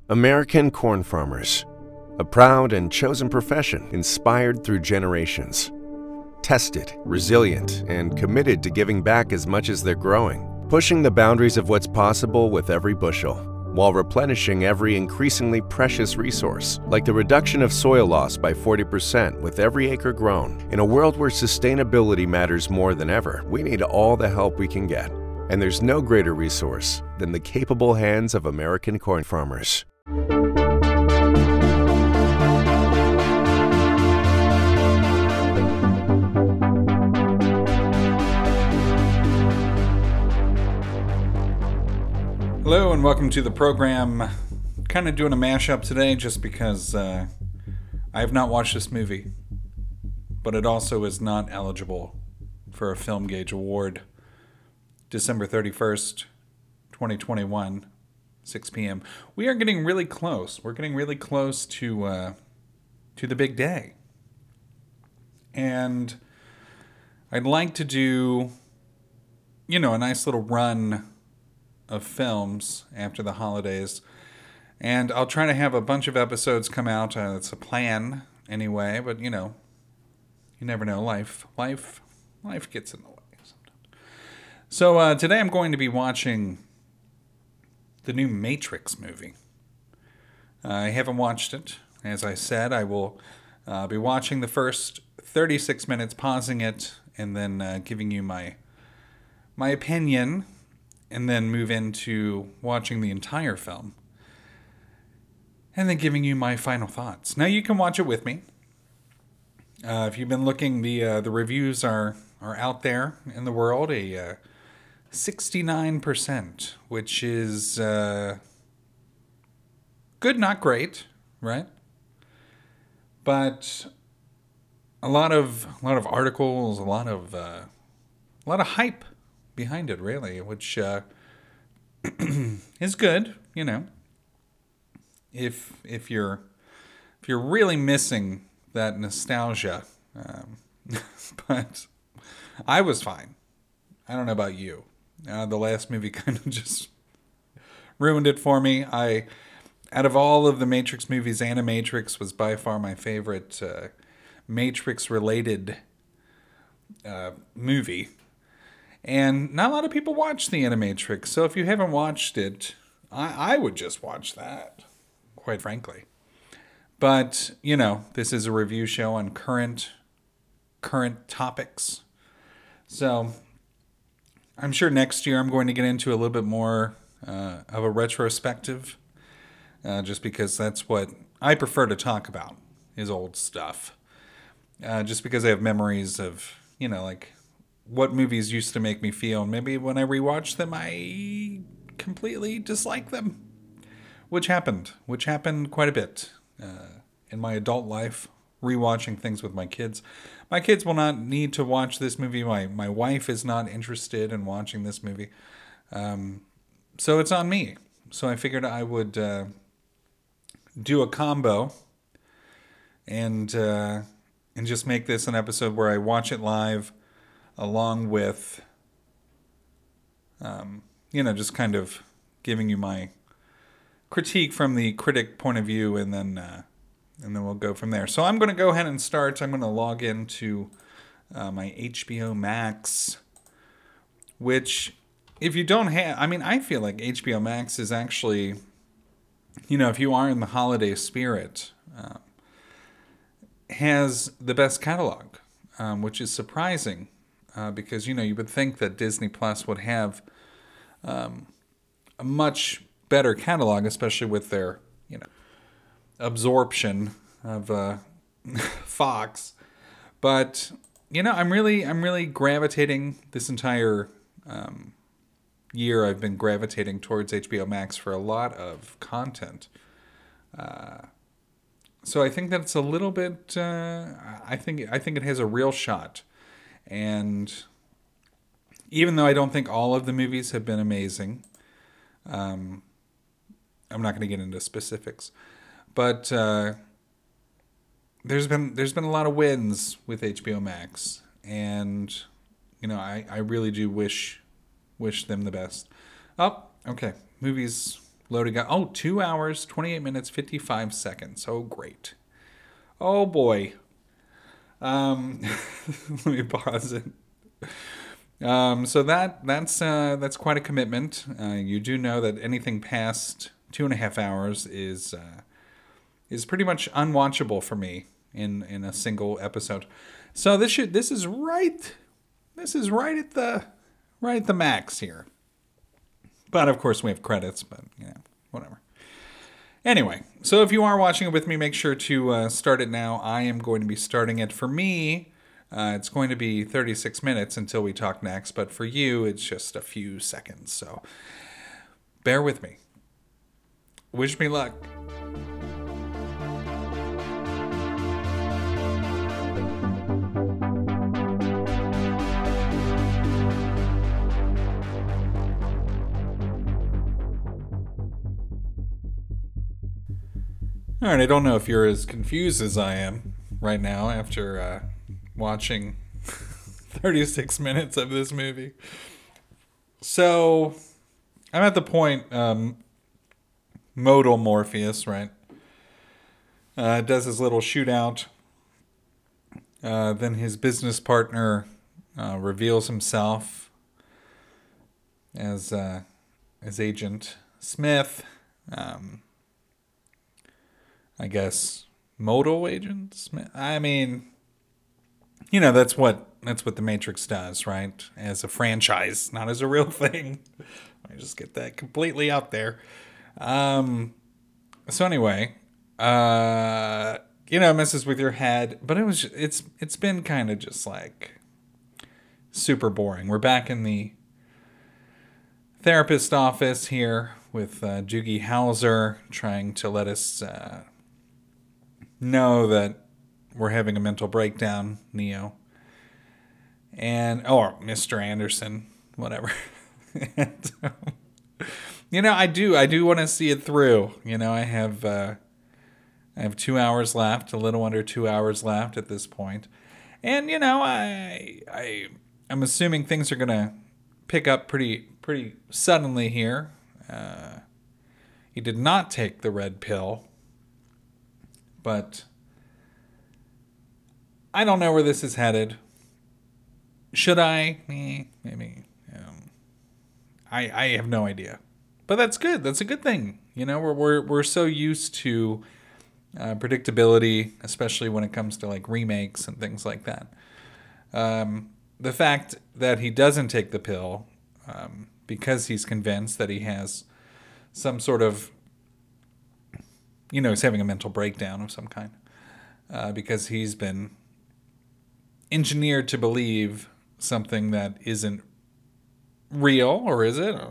American corn farmers, a proud and chosen profession inspired through generations. Tested, resilient, and committed to giving back as much as they're growing, pushing the boundaries of what's possible with every bushel, while replenishing every increasingly precious resource, like the reduction of soil loss by 40% with every acre grown. In a world where sustainability matters more than ever, we need all the help we can get. And there's no greater resource than the capable hands of American corn farmers. Hello and welcome to the program. Kind of doing a mashup today just because I have not watched this movie, but it also is not eligible for a Film Gauge Award. December 31st, 2021, 6 p.m. We are getting really close. We're getting really close to the big day. And I'd like to do, a nice little run of films after the holidays. And I'll try to have a bunch of episodes come out. It's a plan anyway, but you never know. Life gets in the way sometimes. So today I'm going to be watching the new Matrix movie. I haven't watched it. As I said, I will be watching the first 36 minutes, pausing it, and then giving you my opinion, and then move into watching the entire film, and then giving you my final thoughts. Now you can watch it with me. If you've been looking, the reviews are out there in the world. A 69%, which is good, not great, right? But a lot of articles, a lot of hype behind it, really, which is good, if you're really missing that nostalgia, but I was fine. I don't know about you. The last movie kind of just ruined it for me. Out of all of the Matrix movies, Animatrix was by far my favorite Matrix-related movie. And not a lot of people watch the Animatrix, so if you haven't watched it, I would just watch that, quite frankly. But, this is a review show on current topics. So I'm sure next year I'm going to get into a little bit more of a retrospective, just because that's what I prefer to talk about, is old stuff. Just because I have memories of, like what movies used to make me feel. And maybe when I rewatch them, I completely dislike them, which happened quite a bit in my adult life, rewatching things with my kids. My kids will not need to watch this movie. My wife is not interested in watching this movie. So it's on me. So I figured I would do a combo and just make this an episode where I watch it live, along with, just kind of giving you my critique from the critic point of view, and then we'll go from there. So I'm going to go ahead and start. I'm going to log into my HBO Max, which, if you don't have, I feel like HBO Max is actually, if you are in the holiday spirit, has the best catalog, which is surprising. Because, you would think that Disney Plus would have a much better catalog, especially with their, absorption of Fox. But, I'm really gravitating this entire year. I've been gravitating towards HBO Max for a lot of content. So I think that it's a little bit, I think it has a real shot. And even though I don't think all of the movies have been amazing, I'm not going to get into specifics, but there's been a lot of wins with HBO Max, and I really do wish them the best. Oh, okay, movies Loading up. Oh, 2 hours, 28 minutes, 55 seconds. Oh, great. Oh, boy. Let me pause it. So that's quite a commitment. You do know that anything past 2.5 hours is pretty much unwatchable for me in a single episode. So this is right at the max here. But of course we have credits, but whatever. Anyway, so if you are watching it with me, make sure to start it now. I am going to be starting it. For me, it's going to be 36 minutes until we talk next, but for you, it's just a few seconds. So bear with me. Wish me luck. All right, I don't know if you're as confused as I am right now after watching 36 minutes of this movie. So, I'm at the point, modal Morpheus, right? Does his little shootout. Then his business partner reveals himself as Agent Smith. I guess modal agent Smith. I mean, that's what the Matrix does, right? As a franchise, not as a real thing. I just get that completely out there. So anyway, it messes with your head, but it's been kind of just like super boring. We're back in the therapist office here with Doogie Howser trying to let us know that we're having a mental breakdown, Neo. Or Mr. Anderson, whatever. And, I do want to see it through. I have 2 hours left, a little under 2 hours left at this point. And, I'm assuming things are going to pick up pretty suddenly here. He did not take the red pill. But I don't know where this is headed. Should I? Maybe. I have no idea. But that's good. That's a good thing. We're so used to predictability, especially when it comes to like remakes and things like that. The fact that he doesn't take the pill because he's convinced that he has some sort of he's having a mental breakdown of some kind because he's been engineered to believe something that isn't real, or is it?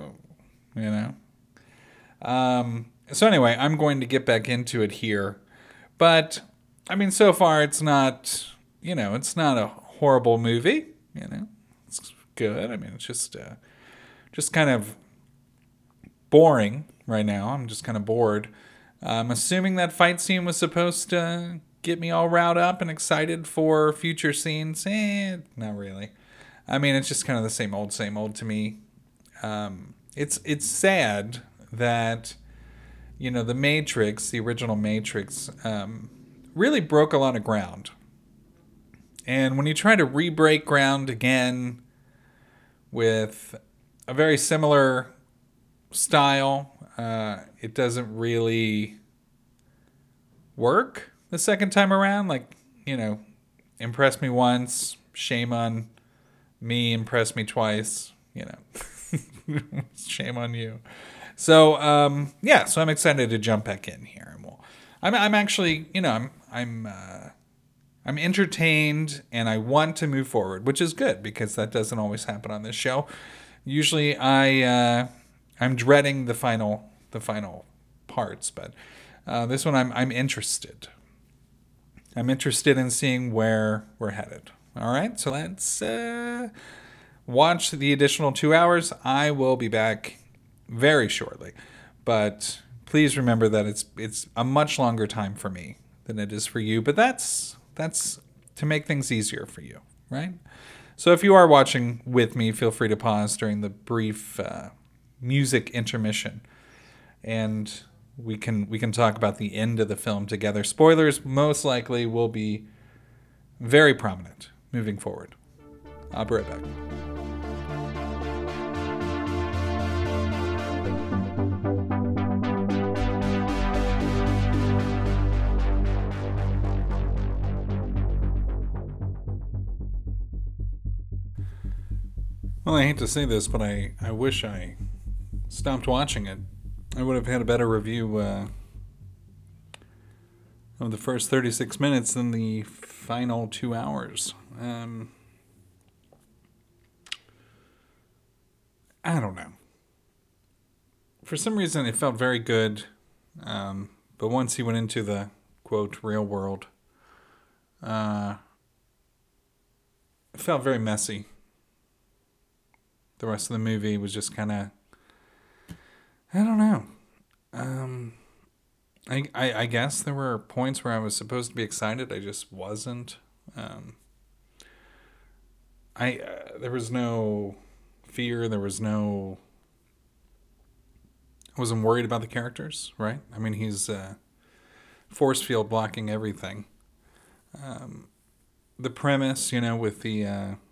So anyway, I'm going to get back into it here. But, so far it's not, it's not a horrible movie. It's good. It's just kind of boring right now. I'm just kind of bored. I'm assuming that fight scene was supposed to get me all riled up and excited for future scenes. Not really. It's just kind of the same old to me. It's sad that, the Matrix, the original Matrix, really broke a lot of ground. And when you try to re-break ground again with a very similar style, it doesn't really work the second time around. Impress me once, shame on me, impress me twice, shame on you. So, so I'm excited to jump back in here. And I'm actually, I'm entertained and I want to move forward, which is good because that doesn't always happen on this show. Usually I'm dreading the final parts, but this one I'm interested. I'm interested in seeing where we're headed. All right, so let's watch the additional 2 hours. I will be back very shortly, but please remember that it's a much longer time for me than it is for you. But that's to make things easier for you, right? So if you are watching with me, feel free to pause during the brief music intermission. and we can talk about the end of the film together. Spoilers most likely will be very prominent moving forward. I'll be right back. Well, I hate to say this, but I wish I stopped watching it. I would have had a better review of the first 36 minutes than the final 2 hours. I don't know. For some reason, it felt very good. But once he went into the, quote, real world, it felt very messy. The rest of the movie was just kind of, I don't know. I guess there were points where I was supposed to be excited. I just wasn't. There was no fear. There was no. I wasn't worried about the characters, right? I mean, he's force field blocking everything. The premise, with the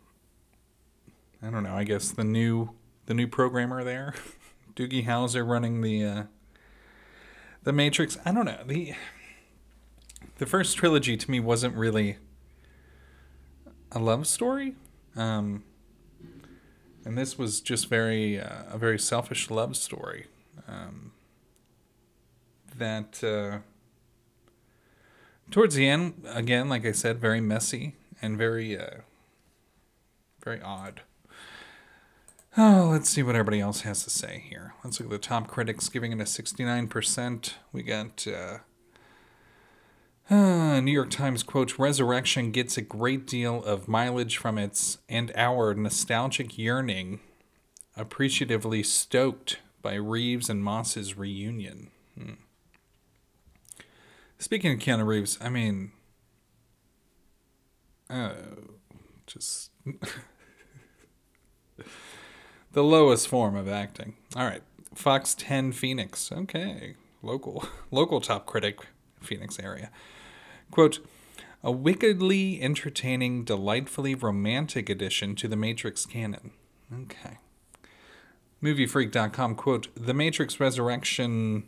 I don't know. I guess the new programmer there, Doogie Howser running the Matrix. I don't know. The first trilogy to me wasn't really a love story, and this was just a very selfish love story. That towards the end, again, like I said, very messy and very very odd. Oh, let's see what everybody else has to say here. Let's look at the top critics giving it a 69%. We got New York Times quote, Resurrection gets a great deal of mileage from its and our nostalgic yearning, appreciatively stoked by Reeves and Moss's reunion. Speaking of Keanu Reeves, I mean, just... the lowest form of acting. All right. Fox 10 Phoenix. Okay. Local top critic, Phoenix area. Quote, a wickedly entertaining, delightfully romantic addition to the Matrix canon. Okay. MovieFreak.com, quote, The Matrix Resurrections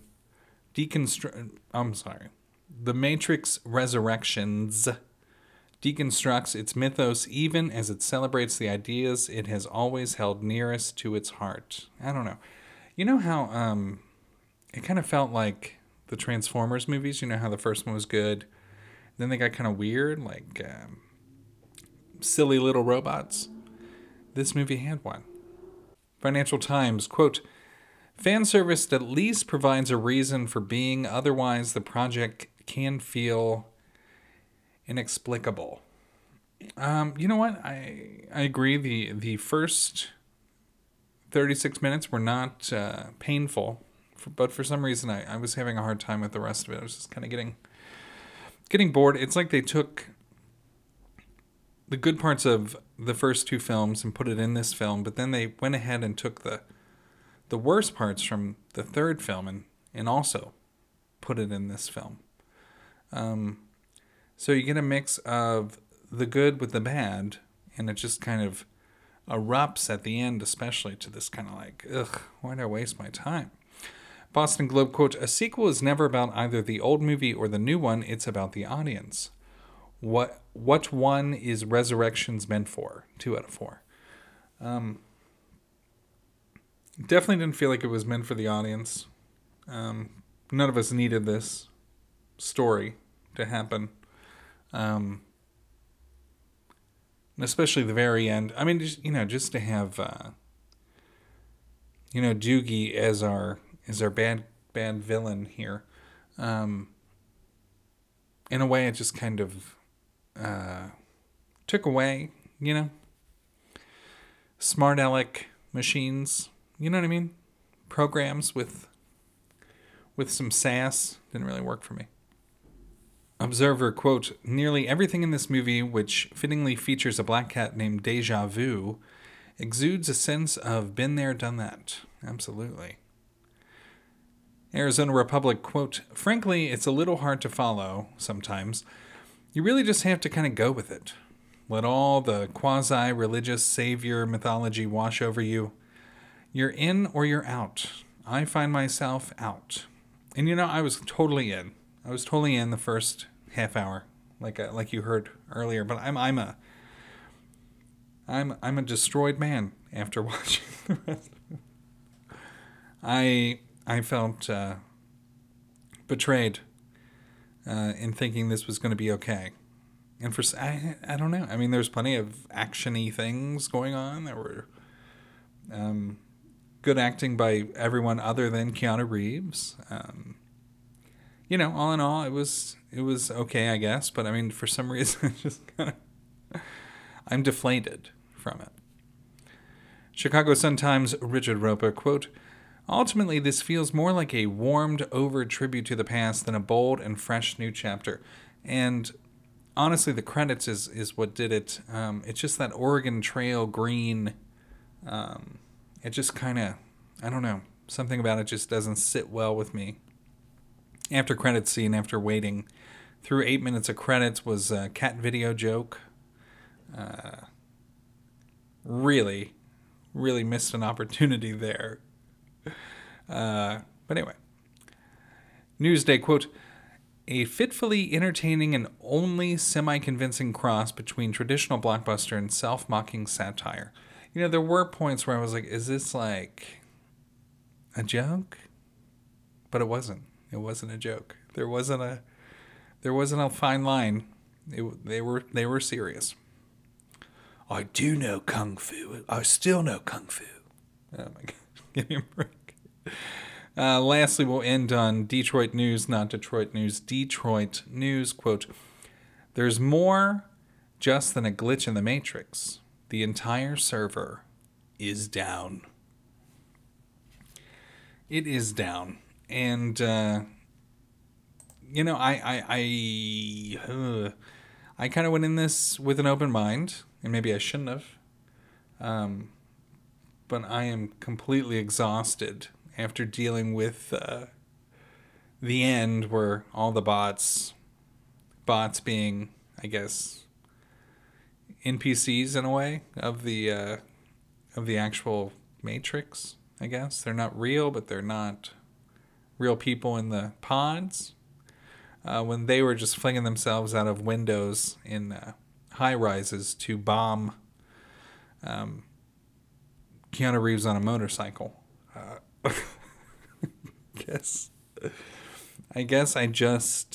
deconstructs its mythos even as it celebrates the ideas it has always held nearest to its heart. I don't know. You know how it kind of felt like the Transformers movies? You know how the first one was good, then they got kind of weird, like silly little robots? This movie had one. Financial Times, quote, fan service at least provides a reason for being, otherwise the project can feel inexplicable. You know what? I agree. The first 36 minutes were not painful, but for some reason I was having a hard time with the rest of it. I was just kind of getting bored. It's like they took the good parts of the first two films and put it in this film, but then they went ahead and took the worst parts from the third film and also put it in this film. So you get a mix of the good with the bad, and it just kind of erupts at the end, especially to this kind of like, ugh, why did I waste my time? Boston Globe, quote, a sequel is never about either the old movie or the new one, it's about the audience. What one is Resurrections meant for? 2 out of 4. Definitely didn't feel like it was meant for the audience. None of us needed this story to happen. And especially the very end. I mean, just to have, Doogie as our bad villain here. In a way, it just kind of took away, smart aleck machines. You know what I mean? Programs with some sass didn't really work for me. Observer, quote, nearly everything in this movie, which fittingly features a black cat named Deja Vu, exudes a sense of been there, done that. Absolutely. Arizona Republic, quote, frankly, it's a little hard to follow sometimes. You really just have to kind of go with it. Let all the quasi-religious savior mythology wash over you. You're in or you're out. I find myself out. And I was totally in. I was totally in the first half hour, like you heard earlier. But I'm a destroyed man after watching the rest of it. I felt betrayed in thinking this was going to be okay. And I don't know. I mean, there's plenty of action-y things going on. There were good acting by everyone other than Keanu Reeves. All in all, it was okay, I guess. But I mean, for some reason, I'm deflated from it. Chicago Sun-Times Richard Roper, quote, ultimately, this feels more like a warmed-over tribute to the past than a bold and fresh new chapter. And honestly, the credits is what did it. It's just that Oregon Trail green. It just kind of, I don't know, something about it just doesn't sit well with me. After credits scene, after waiting through 8 minutes of credits, was a cat video joke. Really missed an opportunity there. But anyway. Newsday, quote, a fitfully entertaining and only semi-convincing cross between traditional blockbuster and self-mocking satire. There were points where I was like, is this like a joke? But it wasn't. It wasn't a joke. There wasn't a fine line. They were serious. I do know Kung Fu. I still know Kung Fu. Oh my God. Give me a break. Lastly, we'll end on Detroit News, not Detroit News. Detroit News, quote, there's more just than a glitch in the Matrix. The entire server is down. It is down. And, I kind of went in this with an open mind, and maybe I shouldn't have. But I am completely exhausted after dealing with the end where all the bots being, I guess, NPCs in a way of the actual Matrix, I guess. They're not real, but they're not real people in the pods. When they were just flinging themselves out of windows in high-rises to bomb Keanu Reeves on a motorcycle. I guess I just...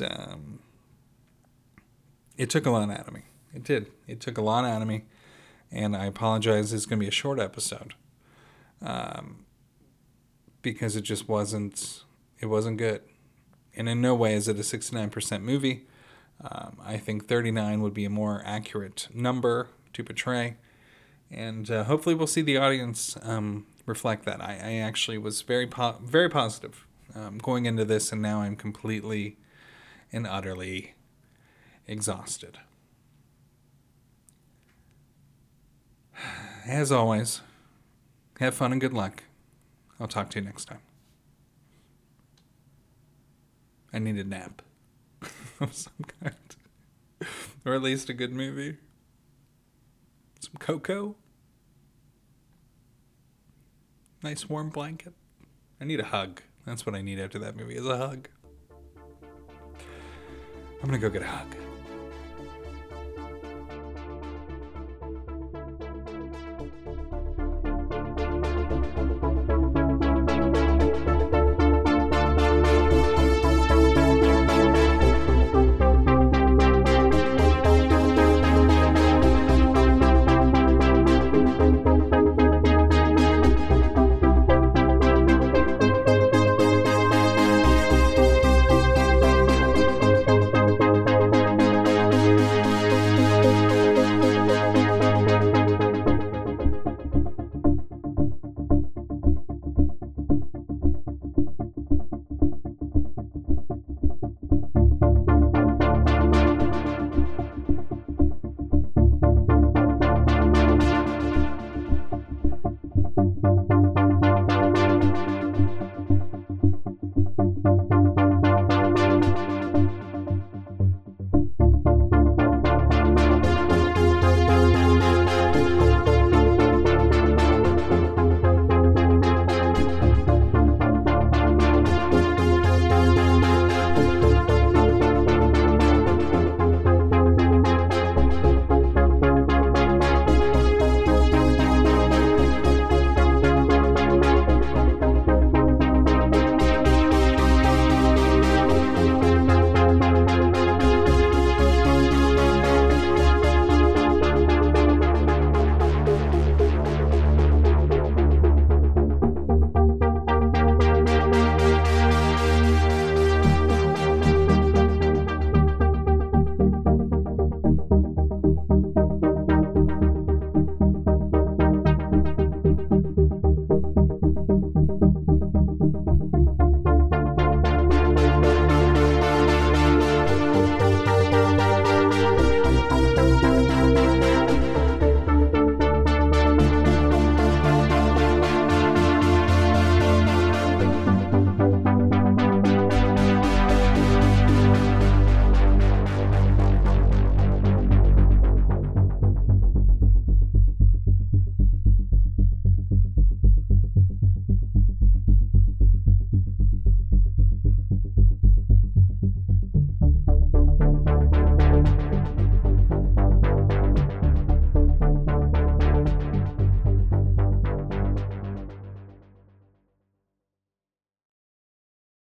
it took a lot out of me. It did. It took a lot out of me. And I apologize. It's going to be a short episode. Because it just wasn't... It wasn't good. And in no way is it a 69% movie. I think 39 would be a more accurate number to portray. And hopefully we'll see the audience reflect that. I actually was very positive going into this, and now I'm completely and utterly exhausted. As always, have fun and good luck. I'll talk to you next time. I need a nap of some kind. Or at least a good movie. Some cocoa. Nice warm blanket. I need a hug. That's what I need after that movie, is a hug. I'm gonna go get a hug.